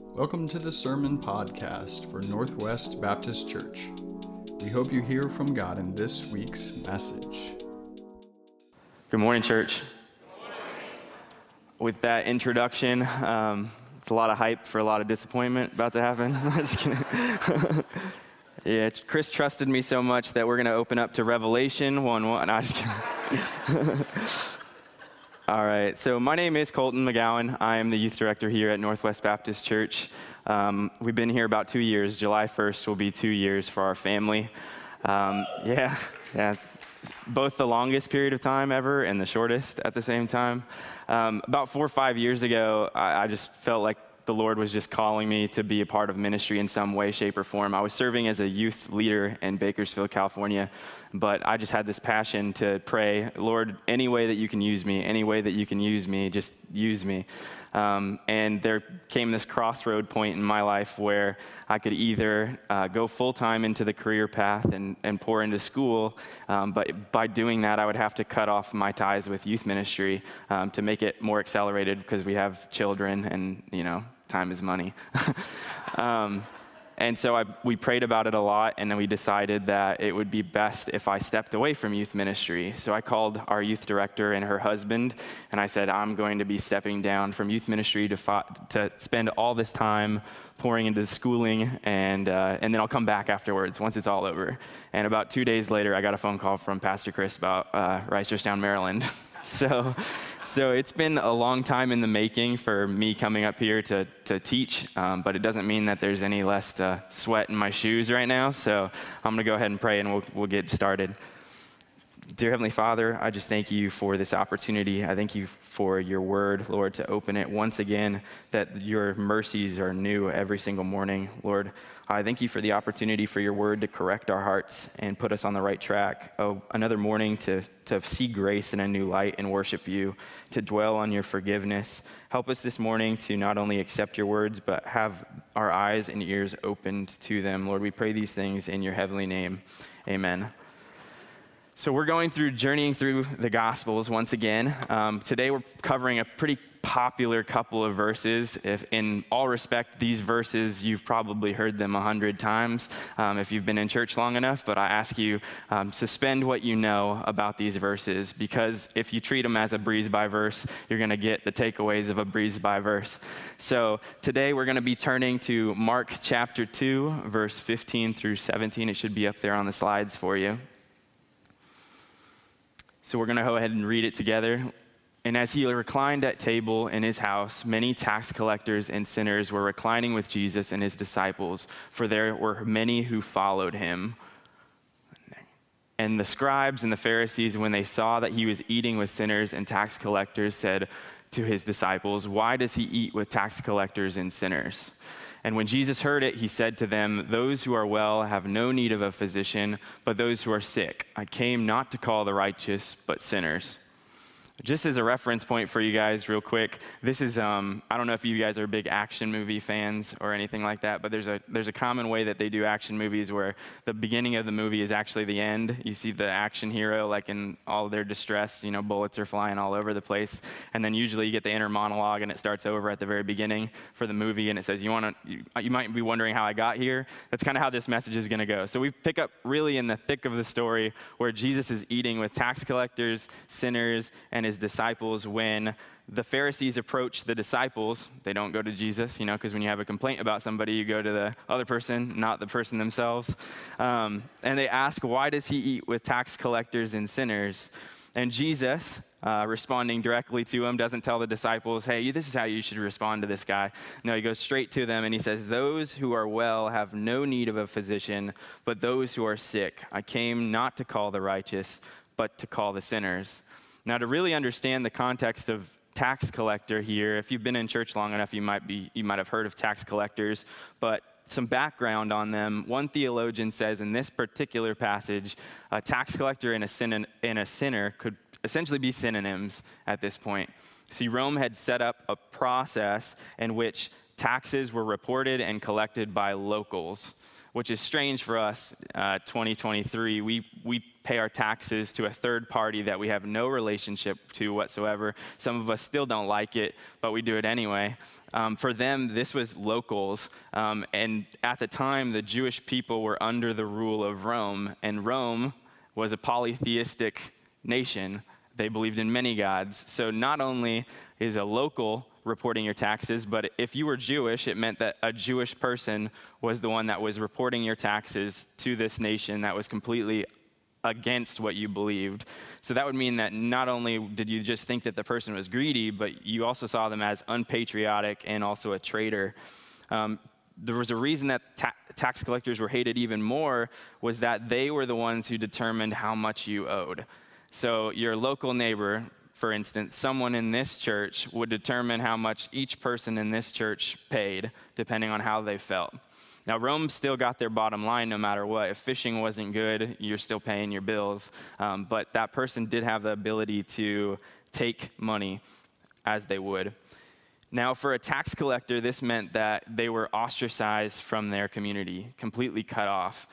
Welcome to the Sermon Podcast for Northwest Baptist Church. We hope you hear from God in this week's message. Good morning, church. Good morning. With that introduction, it's a lot of hype for a lot of disappointment about to happen. I'm just kidding. Yeah, Chris trusted me so much that we're going to open up to Revelation 1:1. No, I'm just kidding. All right, so my name is Colton McGowan. I am the youth director here at Northwest Baptist Church. We've been here about 2 years. July 1st will be 2 years for our family. Yeah, both the longest period of time ever and the shortest at the same time. About 4 or 5 years ago, I just felt like the Lord was just calling me to be a part of ministry in some way, shape, or form. I was serving as a youth leader in Bakersfield, California, but I just had this passion to pray, Lord, any way that you can use me, any way that you can use me, just use me. And there came this crossroad point in my life where I could either go full-time into the career path and pour into school, but by doing that, I would have to cut off my ties with youth ministry to make it more accelerated because we have children and, time is money. And so we prayed about it a lot, and then we decided that it would be best if I stepped away from youth ministry. So I called our youth director and her husband, and I said, I'm going to be stepping down from youth ministry to spend all this time pouring into the schooling, and then I'll come back afterwards once it's all over. And about 2 days later, I got a phone call from Pastor Chris about Reisterstown, Maryland. So it's been a long time in the making for me coming up here to teach, but it doesn't mean that there's any less sweat in my shoes right now. So I'm going to go ahead and pray, and we'll get started. Dear Heavenly Father, I just thank you for this opportunity. I thank you for your word, Lord, to open it once again, that your mercies are new every single morning. Lord, I thank you for the opportunity for your word to correct our hearts and put us on the right track. Oh, another morning to see grace in a new light and worship you, to dwell on your forgiveness. Help us this morning to not only accept your words, but have our eyes and ears opened to them. Lord, we pray these things in your heavenly name. Amen. So we're journeying through the Gospels once again. Today we're covering a pretty popular couple of verses. If in all respect, these verses, you've probably heard them 100 times if you've been in church long enough, but I ask you, suspend what you know about these verses, because if you treat them as a breeze-by verse, you're going to get the takeaways of a breeze-by verse. So today we're going to be turning to Mark chapter 2, verse 15 through 17. It should be up there on the slides for you. So we're going to go ahead and read it together. And as he reclined at table in his house, many tax collectors and sinners were reclining with Jesus and his disciples, for there were many who followed him. And the scribes and the Pharisees, when they saw that he was eating with sinners and tax collectors, said to his disciples, "Why does he eat with tax collectors and sinners?" And when Jesus heard it, he said to them, "Those who are well have no need of a physician, but those who are sick. I came not to call the righteous, but sinners." Just as a reference point for you guys real quick, this is, I don't know if you guys are big action movie fans or anything like that, but there's a common way that they do action movies where the beginning of the movie is actually the end. You see the action hero like in all their distress, bullets are flying all over the place. And then usually you get the inner monologue and it starts over at the very beginning for the movie and it says, you might be wondering how I got here. That's kind of how this message is going to go. So we pick up really in the thick of the story where Jesus is eating with tax collectors, sinners, and his disciples. When the Pharisees approach the disciples, they don't go to Jesus, because when you have a complaint about somebody, you go to the other person, not the person themselves. And they ask, why does he eat with tax collectors and sinners? And Jesus, responding directly to him, doesn't tell the disciples, hey, this is how you should respond to this guy. No, he goes straight to them and he says, "Those who are well have no need of a physician, but those who are sick. I came not to call the righteous, but to call the sinners." Now, to really understand the context of tax collector here, if you've been in church long enough, you might have heard of tax collectors, but some background on them. One theologian says in this particular passage, a tax collector and a sinner could essentially be synonyms at this point. See, Rome had set up a process in which taxes were reported and collected by locals, which is strange for us, 2023. We pay our taxes to a third party that we have no relationship to whatsoever. Some of us still don't like it, but we do it anyway. For them, this was locals. And at the time, the Jewish people were under the rule of Rome, and Rome was a polytheistic nation. They believed in many gods. So not only is a local reporting your taxes, but if you were Jewish, it meant that a Jewish person was the one that was reporting your taxes to this nation that was completely against what you believed. So that would mean that not only did you just think that the person was greedy, but you also saw them as unpatriotic and also a traitor. There was a reason that tax collectors were hated even more, was that they were the ones who determined how much you owed. So your local neighbor, for instance, someone in this church would determine how much each person in this church paid, depending on how they felt. Now, Rome still got their bottom line no matter what. If fishing wasn't good, you're still paying your bills. But that person did have the ability to take money as they would. Now, for a tax collector, this meant that they were ostracized from their community, completely cut off.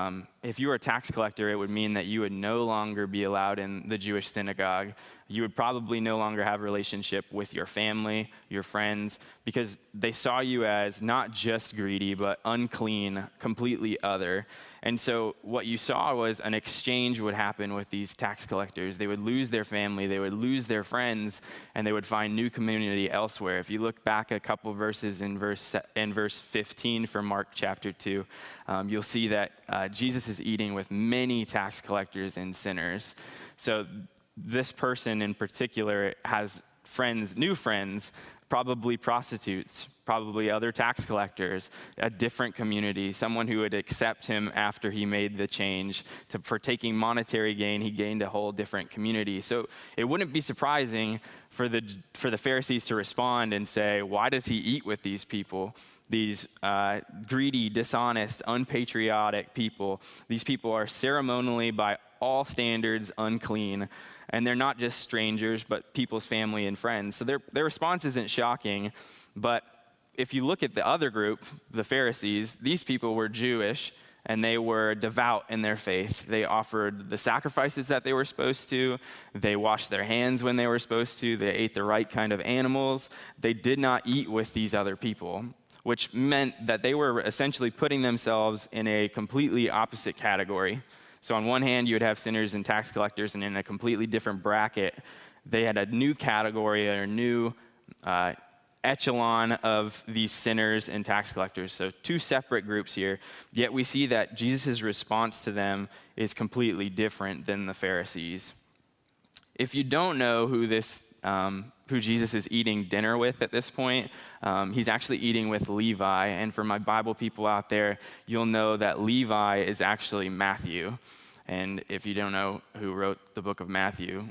If you were a tax collector, it would mean that you would no longer be allowed in the Jewish synagogue. You would probably no longer have a relationship with your family, your friends, because they saw you as not just greedy, but unclean, completely other. And so what you saw was an exchange would happen with these tax collectors. They would lose their family, they would lose their friends, and they would find new community elsewhere. If you look back a couple verses in verse 15 from Mark chapter 2, you'll see that Jesus is eating with many tax collectors and sinners. So this person in particular has friends, new friends, probably prostitutes, probably other tax collectors, a different community, someone who would accept him after he made the change. For taking monetary gain, he gained a whole different community. So it wouldn't be surprising for the Pharisees to respond and say, why does he eat with these people? These greedy, dishonest, unpatriotic people. These people are ceremonially, by all standards, unclean. And they're not just strangers, but people's family and friends. So their response isn't shocking. But if you look at the other group, the Pharisees, these people were Jewish, and they were devout in their faith. They offered the sacrifices that they were supposed to. They washed their hands when they were supposed to. They ate the right kind of animals. They did not eat with these other people, which meant that they were essentially putting themselves in a completely opposite category. So on one hand, you would have sinners and tax collectors, and in a completely different bracket, they had a new category or a new echelon of these sinners and tax collectors. So two separate groups here, yet we see that Jesus' response to them is completely different than the Pharisees. If you don't know who Jesus is eating dinner with at this point, he's actually eating with Levi. And for my Bible people out there, you'll know that Levi is actually Matthew. And if you don't know who wrote the book of Matthew.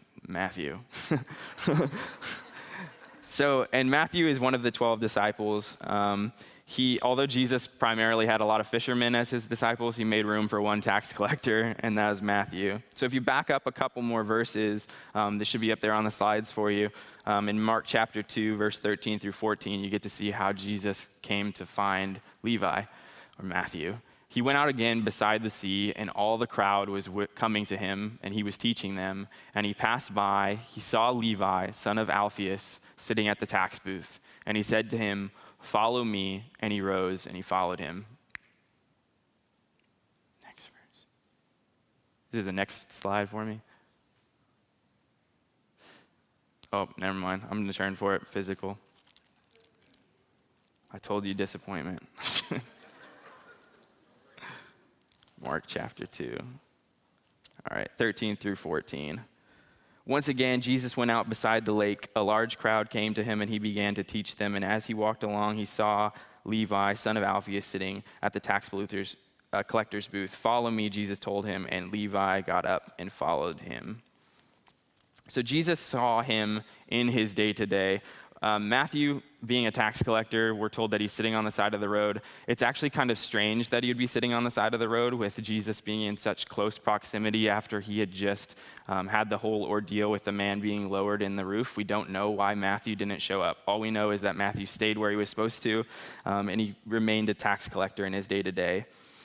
And Matthew is one of the 12 disciples. Although Jesus primarily had a lot of fishermen as his disciples, he made room for one tax collector, and that was Matthew. So if you back up a couple more verses, this should be up there on the slides for you. In Mark chapter 2, verse 13 through 14, you get to see how Jesus came to find Levi, or Matthew. He went out again beside the sea, and all the crowd was coming to him, and he was teaching them. And he passed by, he saw Levi, son of Alphaeus, sitting at the tax booth. And he said to him, "Follow me." And he rose and he followed him. Next verse. This is the next slide for me. Oh, never mind. I'm going to turn for it. Physical. I told you disappointment. Mark chapter 2. All right, 13 through 14. Once again, Jesus went out beside the lake. A large crowd came to him, and he began to teach them. And as he walked along, he saw Levi, son of Alphaeus, sitting at the tax collector's booth. "Follow me," Jesus told him, and Levi got up and followed him. So Jesus saw him in his day-to-day. Matthew, being a tax collector, we're told that he's sitting on the side of the road. It's actually kind of strange that he would be sitting on the side of the road with Jesus being in such close proximity after he had just had the whole ordeal with the man being lowered in the roof. We don't know why Matthew didn't show up. All we know is that Matthew stayed where he was supposed to, and he remained a tax collector in his day-to-day.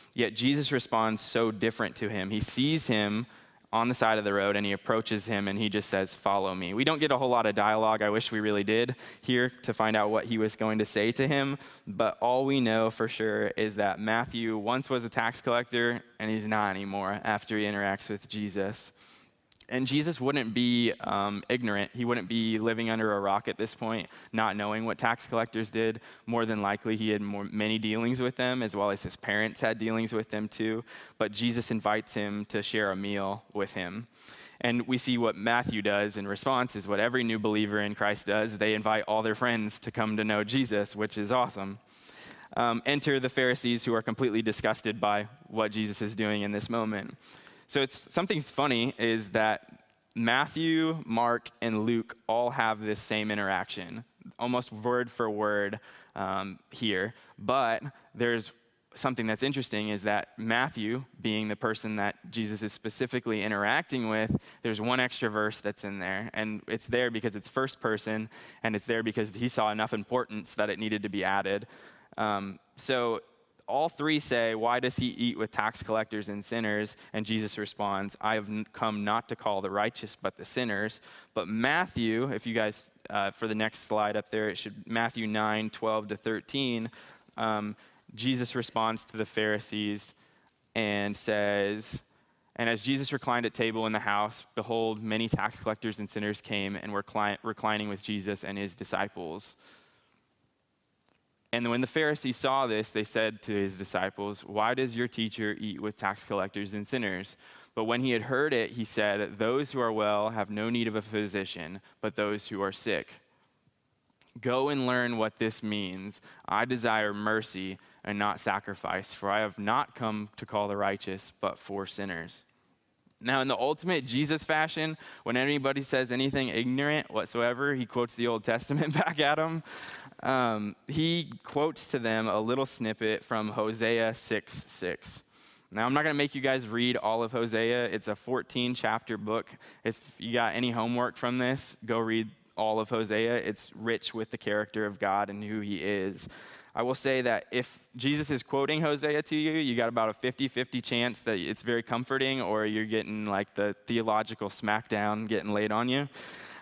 Yet Jesus responds so different to him. He sees him on the side of the road and he approaches him and he just says, "Follow me." We don't get a whole lot of dialogue. I wish we really did here to find out what he was going to say to him. But all we know for sure is that Matthew once was a tax collector and he's not anymore after he interacts with Jesus. And Jesus wouldn't be ignorant. He wouldn't be living under a rock at this point, not knowing what tax collectors did. More than likely, he had many dealings with them, as well as his parents had dealings with them too. But Jesus invites him to share a meal with him. And we see what Matthew does in response is what every new believer in Christ does. They invite all their friends to come to know Jesus, which is awesome. Enter the Pharisees, who are completely disgusted by what Jesus is doing in this moment. So something's funny is that Matthew, Mark, and Luke all have this same interaction, almost word for word here. But there's something that's interesting is that Matthew, being the person that Jesus is specifically interacting with, there's one extra verse that's in there. And it's there because it's first person, and it's there because he saw enough importance that it needed to be added. So all three say, "Why does he eat with tax collectors and sinners?" And Jesus responds, "I have come not to call the righteous, but the sinners." But Matthew, if you guys, for the next slide up there, it should Matthew 9:12-13. Jesus responds to the Pharisees and says, "And as Jesus reclined at table in the house, behold, many tax collectors and sinners came and were reclining with Jesus and his disciples. And when the Pharisees saw this, they said to his disciples, 'Why does your teacher eat with tax collectors and sinners?' But when he had heard it, he said, 'Those who are well have no need of a physician, but those who are sick. Go and learn what this means. I desire mercy and not sacrifice, for I have not come to call the righteous, but for sinners.'" Now, in the ultimate Jesus fashion, when anybody says anything ignorant whatsoever, he quotes the Old Testament back at them. He quotes to them a little snippet from Hosea 6:6. Now, I'm not going to make you guys read all of Hosea. It's a 14-chapter book. If you got any homework from this, go read all of Hosea. It's rich with the character of God and who he is. I will say that if Jesus is quoting Hosea to you, you got about a 50-50 chance that it's very comforting, or you're getting like the theological smackdown getting laid on you.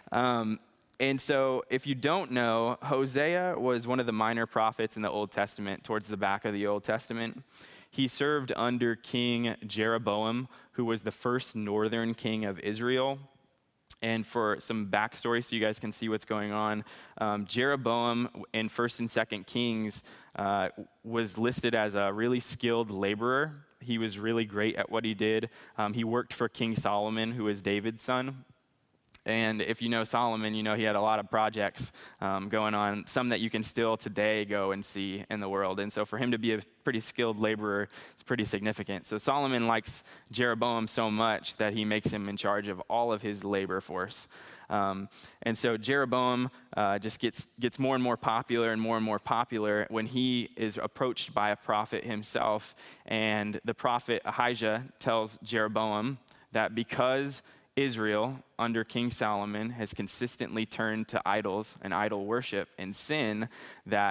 And so if you don't know, Hosea was one of the minor prophets in the Old Testament, towards the back of the Old Testament. He served under King Jeroboam, who was the first northern king of Israel. And for some backstory so you guys can see what's going on, Jeroboam in 1st and 2nd Kings was listed as a really skilled laborer. He was really great at what he did. He worked for King Solomon, who was David's son. And if you know Solomon, you know he had a lot of projects going on, some that you can still today go and see in the world. And so for him to be a pretty skilled laborer, it's pretty significant. So Solomon likes Jeroboam so much that he makes him in charge of all of his labor force. And so Jeroboam just gets more and more popular and more popular when he is approached by a prophet himself. And the prophet Ahijah tells Jeroboam that because Israel, under King Solomon, has consistently turned to idols and idol worship and sin, that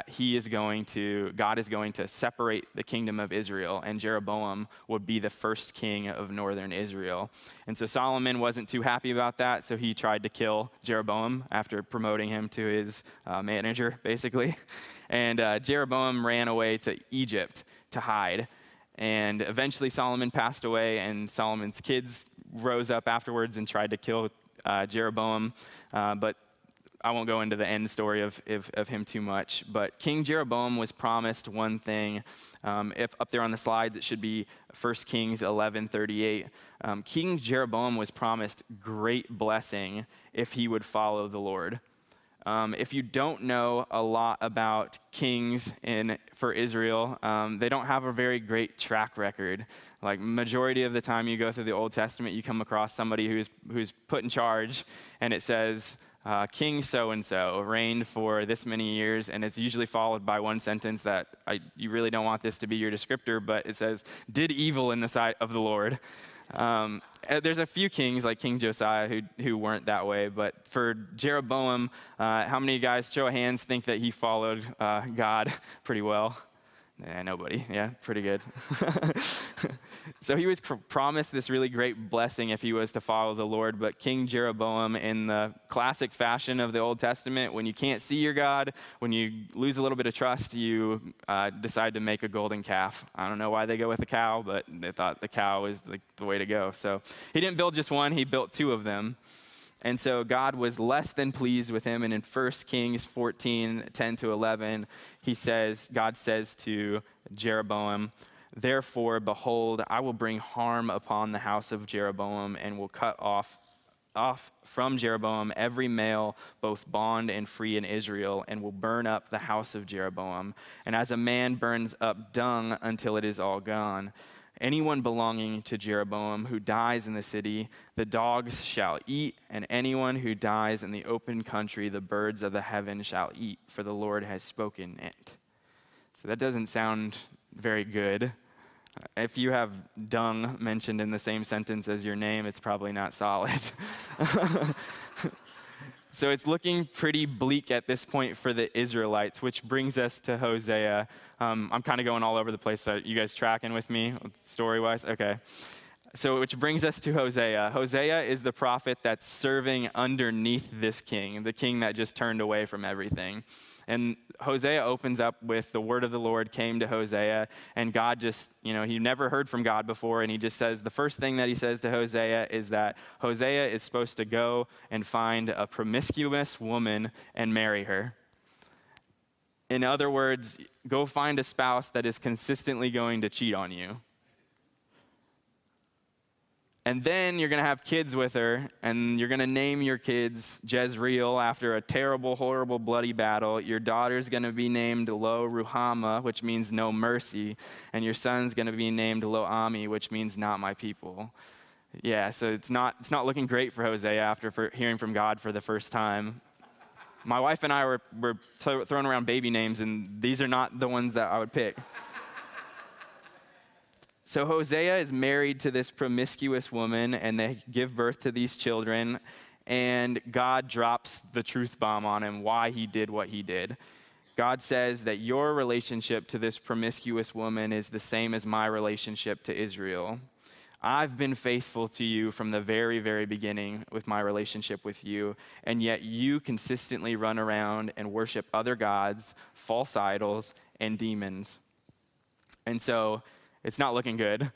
God is going to separate the kingdom of Israel, and Jeroboam would be the first king of northern Israel. And so Solomon wasn't too happy about that, so he tried to kill Jeroboam after promoting him to his manager, basically. And Jeroboam ran away to Egypt to hide. And eventually Solomon passed away, and Solomon's kids rose up afterwards and tried to kill Jeroboam. But I won't go into the end story of him too much. But King Jeroboam was promised one thing. If up there on the slides, it should be 1 Kings 11:38. King Jeroboam was promised great blessing if he would follow the Lord. If you don't know a lot about kings for Israel, they don't have a very great track record. Like majority of the time you go through the Old Testament, you come across somebody who's put in charge, and it says, King so-and-so reigned for this many years, and it's usually followed by one sentence that you really don't want this to be your descriptor, but it says, did evil in the sight of the Lord. There's a few kings like King Josiah who weren't that way, but for Jeroboam, how many guys, show of hands, think that he followed God pretty well? Nobody. Yeah, pretty good. So he was promised this really great blessing if he was to follow the Lord. But King Jeroboam, in the classic fashion of the Old Testament, when you can't see your God, when you lose a little bit of trust, you decide to make a golden calf. I don't know why they go with a cow, but they thought the cow is the way to go. So he didn't build just one, he built two of them. And so God was less than pleased with him. And in 1 Kings 14:10-11, God says to Jeroboam, "Therefore, behold, I will bring harm upon the house of Jeroboam and will cut off from Jeroboam every male, both bond and free in Israel, and will burn up the house of Jeroboam. And as a man burns up dung until it is all gone, anyone belonging to Jeroboam who dies in the city, the dogs shall eat, and anyone who dies in the open country, the birds of the heaven shall eat, for the Lord has spoken it." So that doesn't sound very good. If you have dung mentioned in the same sentence as your name, it's probably not solid. So it's looking pretty bleak at this point for the Israelites, which brings us to Hosea. I'm kind of going all over the place. So you guys tracking with me story-wise? Okay. So which brings us to Hosea. Hosea is the prophet that's serving underneath this king, the king that just turned away from everything. And Hosea opens up with the word of the Lord came to Hosea, and God just, he never heard from God before, and he just says, the first thing that he says to Hosea is that Hosea is supposed to go and find a promiscuous woman and marry her. In other words, go find a spouse that is consistently going to cheat on you. And then you're going to have kids with her, and you're going to name your kids Jezreel after a terrible, horrible, bloody battle. Your daughter's going to be named Lo-Ruhamah, which means no mercy. And your son's going to be named Lo-Ami, which means not my people. Yeah, so it's not looking great for Hosea after hearing from God for the first time. My wife and I were throwing around baby names, and these are not the ones that I would pick. So Hosea is married to this promiscuous woman, and they give birth to these children, and God drops the truth bomb on him, why he did what he did. God says that your relationship to this promiscuous woman is the same as my relationship to Israel. I've been faithful to you from the very, very beginning with my relationship with you, and yet you consistently run around and worship other gods, false idols, and demons. And so it's not looking good.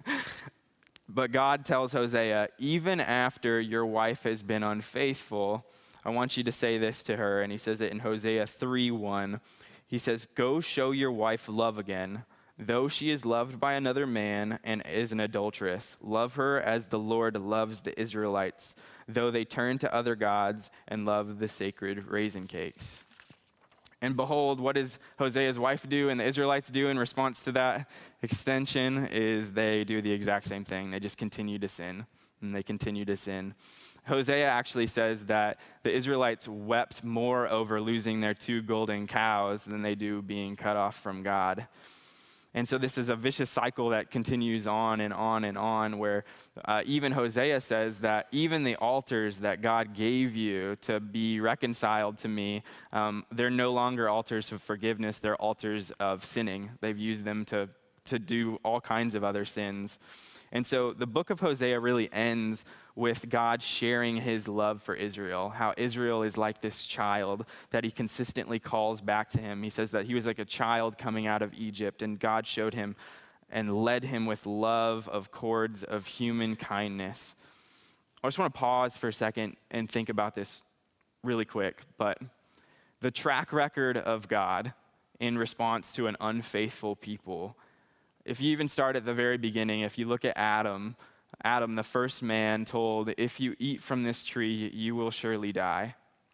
But God tells Hosea, even after your wife has been unfaithful, I want you to say this to her. And he says it in Hosea 3:1. He says, "Go show your wife love again. Though she is loved by another man and is an adulteress, love her as the Lord loves the Israelites, though they turn to other gods and love the sacred raisin cakes." And behold, what does Hosea's wife do and the Israelites do in response to that extension is they do the exact same thing. They just continue to sin, and they continue to sin. Hosea actually says that the Israelites wept more over losing their 2 golden cows than they do being cut off from God. And so this is a vicious cycle that continues on and on and on, where even Hosea says that even the altars that God gave you to be reconciled to me, they're no longer altars of forgiveness, they're altars of sinning. They've used them to do all kinds of other sins. And so the book of Hosea really ends with God sharing his love for Israel, how Israel is like this child that he consistently calls back to him. He says that he was like a child coming out of Egypt, and God showed him and led him with love of cords of human kindness. I just want to pause for a second and think about this really quick, but the track record of God in response to an unfaithful people, if you even start at the very beginning, if you look at Adam, the first man, told, if you eat from this tree, you will surely die.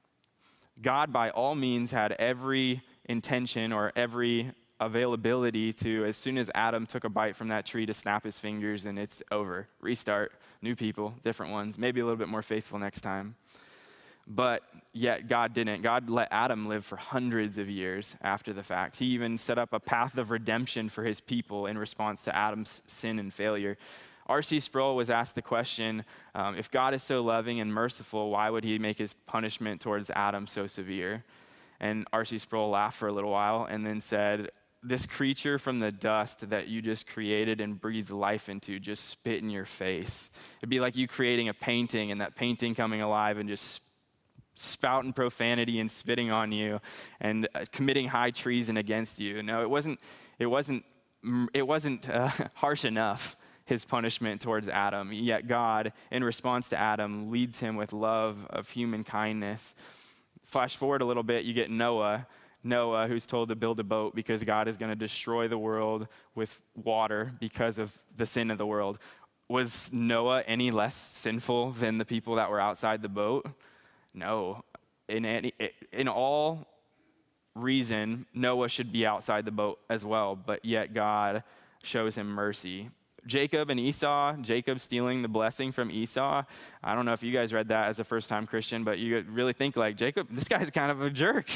God, by all means, had every intention or every availability to, as soon as Adam took a bite from that tree, to snap his fingers and it's over. Restart, new people, different ones, maybe a little bit more faithful next time. But yet God didn't. God let Adam live for hundreds of years after the fact. He even set up a path of redemption for his people in response to Adam's sin and failure. R.C. Sproul was asked the question, if God is so loving and merciful, why would he make his punishment towards Adam so severe? And R.C. Sproul laughed for a little while and then said, this creature from the dust that you just created and breathed life into just spit in your face. It'd be like you creating a painting and that painting coming alive and just spouting profanity and spitting on you and committing high treason against you. No, it wasn't harsh enough, his punishment towards Adam. Yet God, in response to Adam, leads him with love of human kindness. Flash forward a little bit, you get Noah, who's told to build a boat because God is going to destroy the world with water because of the sin of the world. Was Noah any less sinful than the people that were outside the boat? No. In all reason, Noah should be outside the boat as well, but yet God shows him mercy. Jacob and Esau, Jacob stealing the blessing from Esau. I don't know if you guys read that as a first-time Christian, but you really think like, Jacob, this guy's kind of a jerk.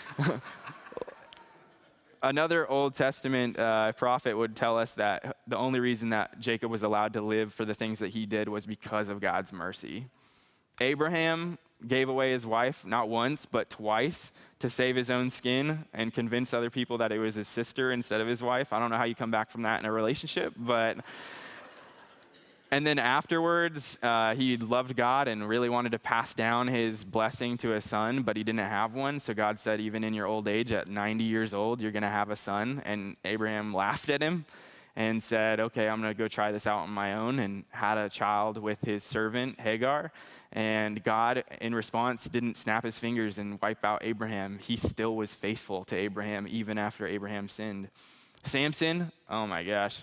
Another Old Testament prophet would tell us that the only reason that Jacob was allowed to live for the things that he did was because of God's mercy. Abraham gave away his wife not once, but twice to save his own skin and convince other people that it was his sister instead of his wife. I don't know how you come back from that in a relationship, but... And then afterwards, he loved God and really wanted to pass down his blessing to his son, but he didn't have one. So God said, even in your old age, at 90 years old, you're going to have a son. And Abraham laughed at him and said, okay, I'm going to go try this out on my own, and had a child with his servant, Hagar. And God, in response, didn't snap his fingers and wipe out Abraham. He still was faithful to Abraham, even after Abraham sinned. Samson, oh my gosh.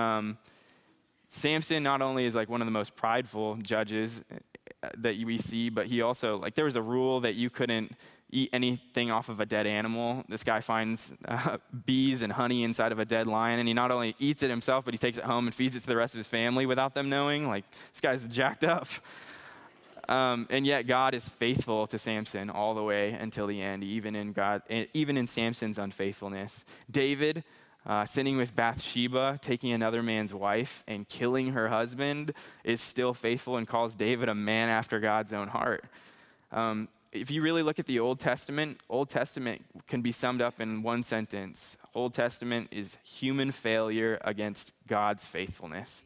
Samson not only is like one of the most prideful judges that we see, but he also, like, there was a rule that you couldn't eat anything off of a dead animal. This guy finds bees and honey inside of a dead lion, and he not only eats it himself, but he takes it home and feeds it to the rest of his family without them knowing. Like, this guy's jacked up. And yet God is faithful to Samson all the way until the end, even in Samson's unfaithfulness. David, sinning with Bathsheba, taking another man's wife and killing her husband, is still faithful and calls David a man after God's own heart. If you really look at the Old Testament can be summed up in one sentence. Old Testament is human failure against God's faithfulness.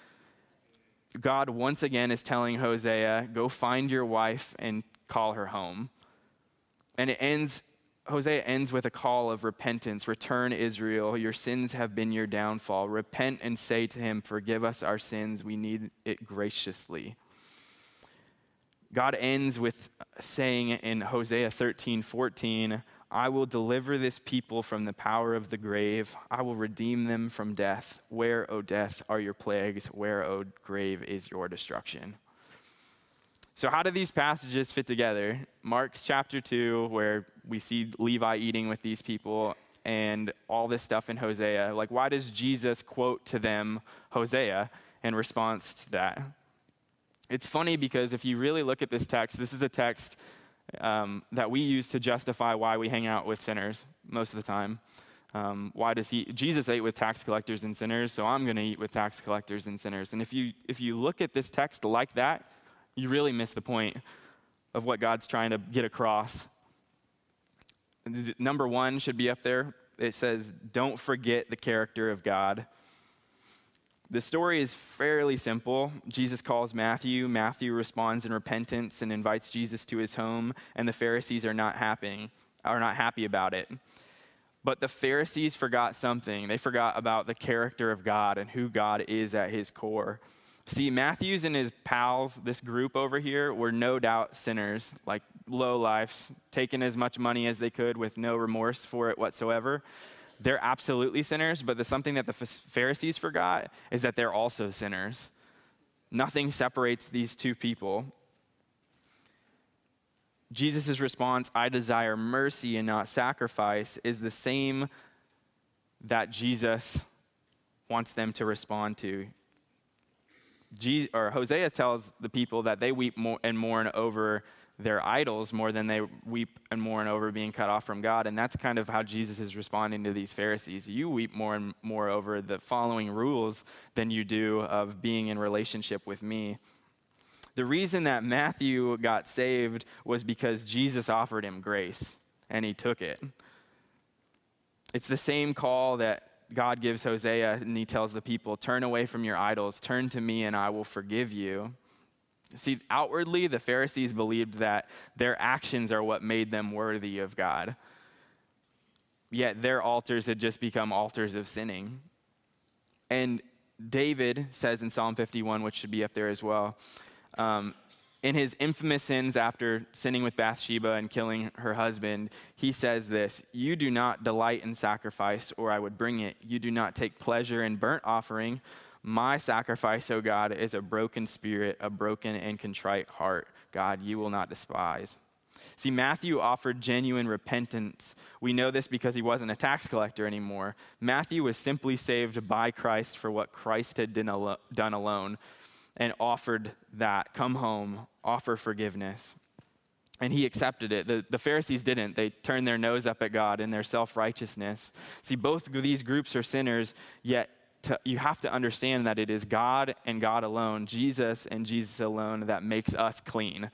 God once again is telling Hosea, go find your wife and call her home. And Hosea ends with a call of repentance. Return, Israel, your sins have been your downfall. Repent and say to him, forgive us our sins. We need it graciously. God ends with saying in Hosea 13:14, I will deliver this people from the power of the grave. I will redeem them from death. Where, O death, are your plagues? Where, O grave, is your destruction? So how do these passages fit together? Mark's chapter 2, where we see Levi eating with these people, and all this stuff in Hosea. Like, why does Jesus quote to them Hosea in response to that? It's funny because if you really look at this text, this is a text that we use to justify why we hang out with sinners most of the time. Jesus ate with tax collectors and sinners, so I'm going to eat with tax collectors and sinners. And if you look at this text like that, you really miss the point of what God's trying to get across. Number 1 should be up there. It says, don't forget the character of God. The story is fairly simple. Jesus calls Matthew. Matthew responds in repentance and invites Jesus to his home, and the Pharisees are not happy about it. But the Pharisees forgot something. They forgot about the character of God and who God is at his core. See, Matthew's and his pals, this group over here, were no doubt sinners, like lowlifes, taking as much money as they could with no remorse for it whatsoever. They're absolutely sinners, but something that the Pharisees forgot is that they're also sinners. Nothing separates these two people. Jesus' response, I desire mercy and not sacrifice, is the same that Jesus wants them to respond to. Hosea tells the people that they weep and mourn over their idols more than they weep and mourn over being cut off from God. And that's kind of how Jesus is responding to these Pharisees. You weep more and more over the following rules than you do of being in relationship with me. The reason that Matthew got saved was because Jesus offered him grace, and he took it. It's the same call that God gives Hosea, and he tells the people, turn away from your idols, turn to me and I will forgive you. See, outwardly, the Pharisees believed that their actions are what made them worthy of God. Yet their altars had just become altars of sinning. And David says in Psalm 51, which should be up there as well, in his infamous sins after sinning with Bathsheba and killing her husband, he says this, you do not delight in sacrifice, or I would bring it. You do not take pleasure in burnt offering. My sacrifice, O God, is a broken spirit, a broken and contrite heart. God, you will not despise. See, Matthew offered genuine repentance. We know this because he wasn't a tax collector anymore. Matthew was simply saved by Christ for what Christ had done alone, and offered that, come home, offer forgiveness. And he accepted it. The Pharisees didn't. They turned their nose up at God in their self-righteousness. See, both of these groups are sinners, yet you have to understand that it is God and God alone, Jesus and Jesus alone, that makes us clean.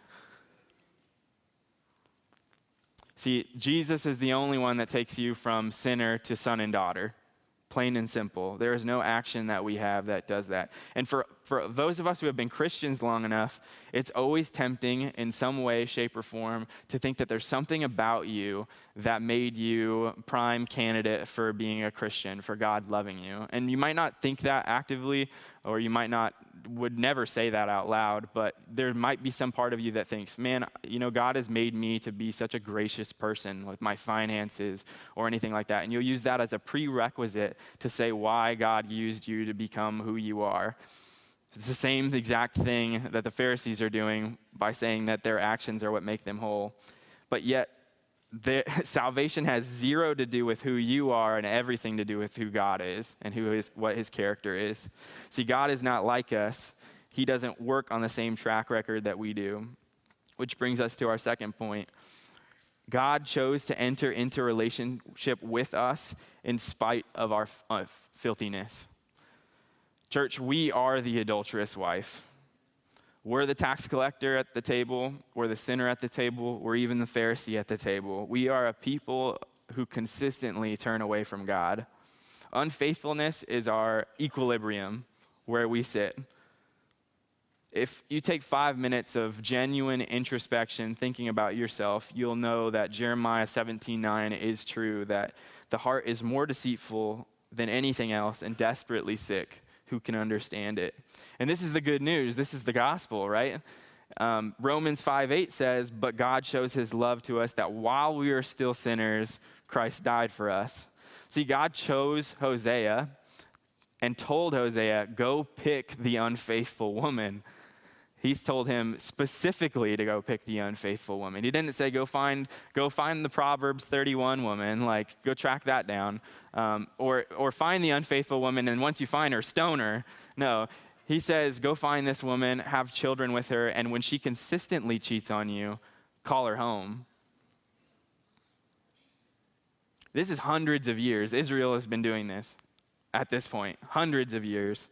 See, Jesus is the only one that takes you from sinner to son and daughter. Plain and simple. There is no action that we have that does that. And for those of us who have been Christians long enough, it's always tempting in some way, shape, or form to think that there's something about you that made you prime candidate for being a Christian, for God loving you. And you might not think that actively, or you would never say that out loud, but there might be some part of you that thinks, man, God has made me to be such a gracious person with my finances or anything like that. And you'll use that as a prerequisite to say why God used you to become who you are. It's the same exact thing that the Pharisees are doing by saying that their actions are what make them whole. But yet, salvation has zero to do with who you are and everything to do with who God is and what his character is. See, God is not like us. He doesn't work on the same track record that we do, which brings us to our second point. God chose to enter into a relationship with us in spite of our filthiness. Church, we are the adulterous wife. We're the tax collector at the table, we're the sinner at the table, we're even the Pharisee at the table. We are a people who consistently turn away from God. Unfaithfulness is our equilibrium where we sit. If you take 5 minutes of genuine introspection, thinking about yourself, you'll know that Jeremiah 17:9 is true, that the heart is more deceitful than anything else and desperately sick. Who can understand it? And this is the good news. This is the gospel, right? Romans 5:8 says, but God shows his love to us that while we are still sinners, Christ died for us. See, God chose Hosea and told Hosea, go pick the unfaithful woman. He's told him specifically to go pick the unfaithful woman. He didn't say, go find the Proverbs 31 woman, like go track that down, or find the unfaithful woman, and once you find her, stone her. No, he says, go find this woman, have children with her, and when she consistently cheats on you, call her home. This is hundreds of years. Israel has been doing this at this point, hundreds of years.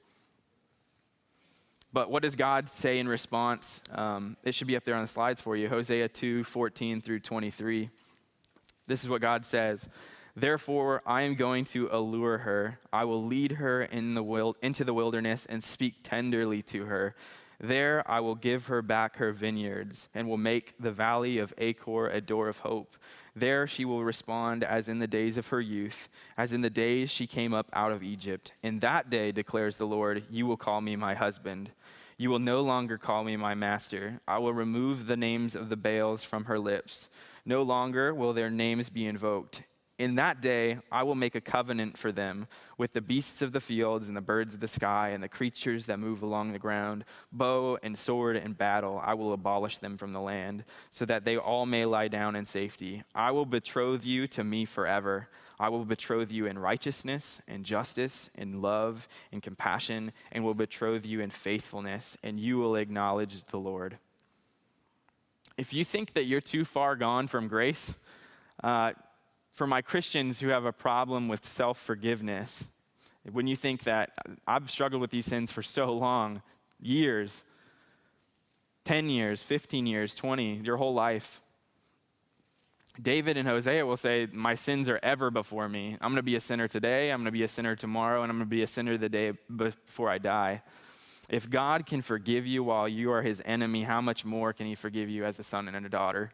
But what does God say in response? It should be up there on the slides for you. Hosea 2:14 through 23. This is what God says. Therefore, I am going to allure her. I will lead her into the wilderness and speak tenderly to her. There I will give her back her vineyards and will make the valley of Achor a door of hope. There she will respond as in the days of her youth, as in the days she came up out of Egypt. In that day, declares the Lord, you will call me my husband. You will no longer call me my master. I will remove the names of the Baals from her lips. No longer will their names be invoked. In that day, I will make a covenant for them with the beasts of the fields and the birds of the sky and the creatures that move along the ground. Bow and sword and battle, I will abolish them from the land so that they all may lie down in safety. I will betroth you to me forever. I will betroth you in righteousness and justice and love and compassion, and will betroth you in faithfulness, and you will acknowledge the Lord. If you think that you're too far gone from grace, for my Christians who have a problem with self-forgiveness, when you think that I've struggled with these sins for so long, years, 10 years, 15 years, 20, your whole life, David and Hosea will say, my sins are ever before me. I'm going to be a sinner today, I'm going to be a sinner tomorrow, and I'm going to be a sinner the day before I die. If God can forgive you while you are his enemy, how much more can he forgive you as a son and a daughter?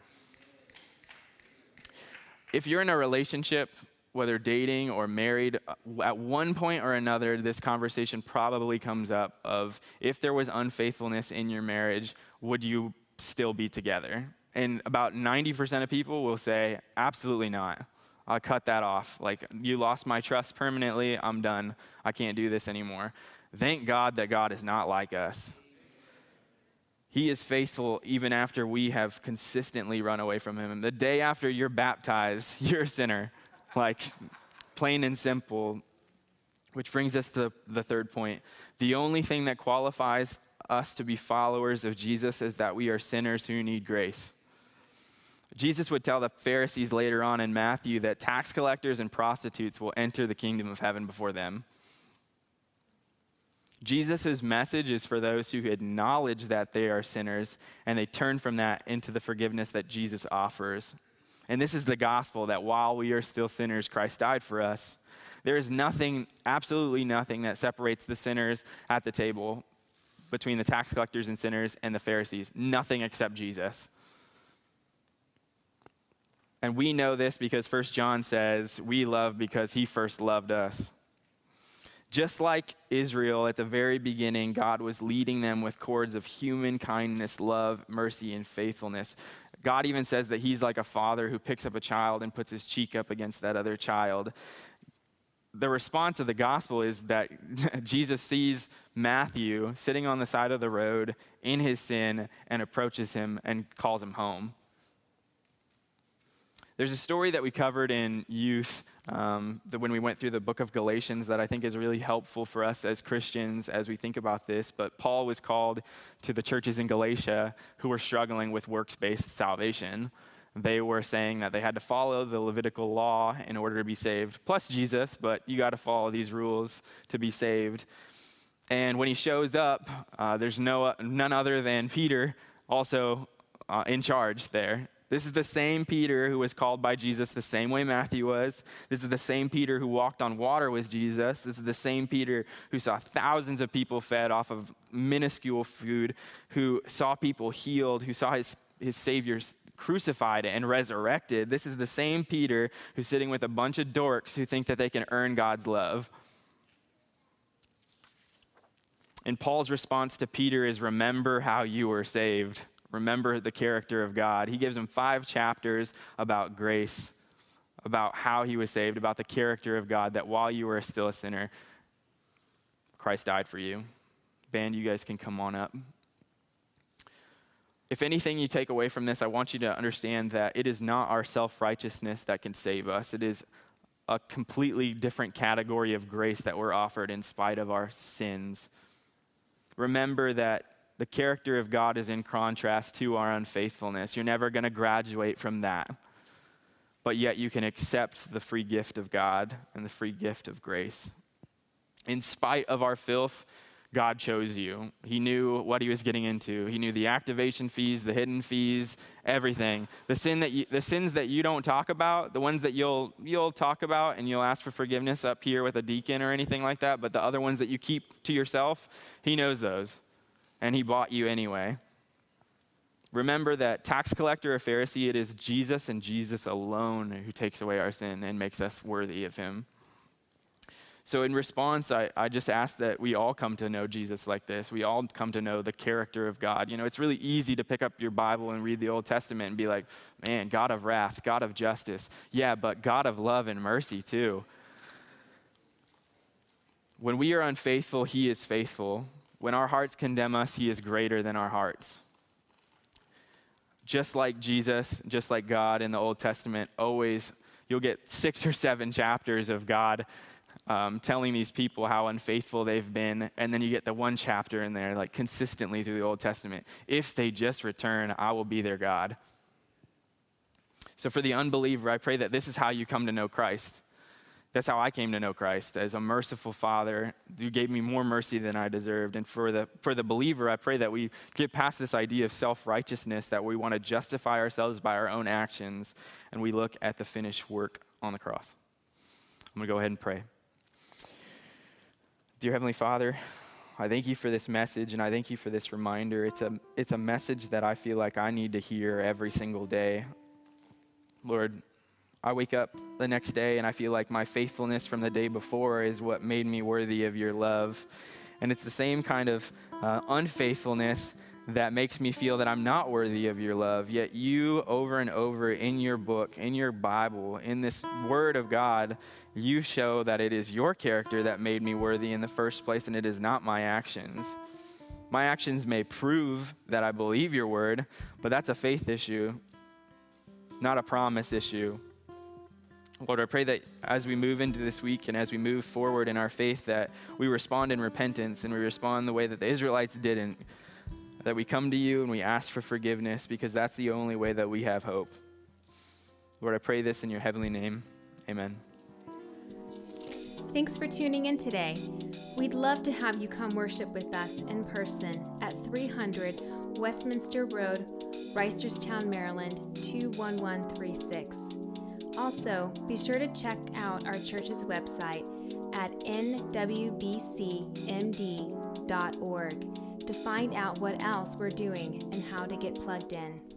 If you're in a relationship, whether dating or married, at one point or another, this conversation probably comes up of, if there was unfaithfulness in your marriage, would you still be together? And about 90% of people will say, absolutely not. I'll cut that off. Like, you lost my trust permanently. I'm done. I can't do this anymore. Thank God that God is not like us. He is faithful even after we have consistently run away from him. And the day after you're baptized, you're a sinner. Like, plain and simple. Which brings us to the third point. The only thing that qualifies us to be followers of Jesus is that we are sinners who need grace. Jesus would tell the Pharisees later on in Matthew that tax collectors and prostitutes will enter the kingdom of heaven before them. Jesus' message is for those who acknowledge that they are sinners and they turn from that into the forgiveness that Jesus offers. And this is the gospel, that while we are still sinners, Christ died for us. There is nothing, absolutely nothing, that separates the sinners at the table between the tax collectors and sinners and the Pharisees. Nothing except Jesus. And we know this because 1 John says, we love because he first loved us. Just like Israel at the very beginning, God was leading them with cords of human kindness, love, mercy, and faithfulness. God even says that he's like a father who picks up a child and puts his cheek up against that other child. The response of the gospel is that Jesus sees Matthew sitting on the side of the road in his sin and approaches him and calls him home. There's a story that we covered in youth when we went through the book of Galatians that I think is really helpful for us as Christians as we think about this. But Paul was called to the churches in Galatia who were struggling with works-based salvation. They were saying that they had to follow the Levitical law in order to be saved, plus Jesus, but you got to follow these rules to be saved. And when he shows up, there's none other than Peter also in charge there. This is the same Peter who was called by Jesus the same way Matthew was. This is the same Peter who walked on water with Jesus. This is the same Peter who saw thousands of people fed off of minuscule food, who saw people healed, who saw his Savior crucified and resurrected. This is the same Peter who's sitting with a bunch of dorks who think that they can earn God's love. And Paul's response to Peter is, remember how you were saved. Remember the character of God. He gives him 5 chapters about grace, about how he was saved, about the character of God, that while you were still a sinner, Christ died for you. Band, you guys can come on up. If anything you take away from this, I want you to understand that it is not our self-righteousness that can save us. It is a completely different category of grace that we're offered in spite of our sins. Remember that the character of God is in contrast to our unfaithfulness. You're never going to graduate from that. But yet you can accept the free gift of God and the free gift of grace. In spite of our filth, God chose you. He knew what he was getting into. He knew the activation fees, the hidden fees, everything. The sins that you don't talk about, the ones that you'll talk about and you'll ask for forgiveness up here with a deacon or anything like that, but the other ones that you keep to yourself, he knows those. And he bought you anyway. Remember that tax collector or Pharisee, it is Jesus and Jesus alone who takes away our sin and makes us worthy of him. So in response, I just ask that we all come to know Jesus like this. We all come to know the character of God. You know, it's really easy to pick up your Bible and read the Old Testament and be like, man, God of wrath, God of justice. Yeah, but God of love and mercy too. When we are unfaithful, he is faithful. When our hearts condemn us, he is greater than our hearts. Just like Jesus, just like God in the Old Testament, always you'll get 6 or 7 chapters of God telling these people how unfaithful they've been, and then you get the one chapter in there, like consistently through the Old Testament. If they just return, I will be their God. So for the unbeliever, I pray that this is how you come to know Christ. That's how I came to know Christ, as a merciful Father who gave me more mercy than I deserved. And for the believer, I pray that we get past this idea of self-righteousness, that we want to justify ourselves by our own actions, and we look at the finished work on the cross. I'm going to go ahead and pray. Dear Heavenly Father, I thank you for this message, and I thank you for this reminder. It's a message that I feel like I need to hear every single day. Lord, I wake up the next day and I feel like my faithfulness from the day before is what made me worthy of your love. And it's the same kind of unfaithfulness that makes me feel that I'm not worthy of your love. Yet you, over and over in your book, in your Bible, in this word of God, you show that it is your character that made me worthy in the first place, and it is not my actions. My actions may prove that I believe your word, but that's a faith issue, not a promise issue. Lord, I pray that as we move into this week and as we move forward in our faith, that we respond in repentance and we respond the way that the Israelites didn't, that we come to you and we ask for forgiveness, because that's the only way that we have hope. Lord, I pray this in your heavenly name. Amen. Thanks for tuning in today. We'd love to have you come worship with us in person at 300 Westminster Road, Reisterstown, Maryland, 21136. Also, be sure to check out our church's website at nwbcmd.org to find out what else we're doing and how to get plugged in.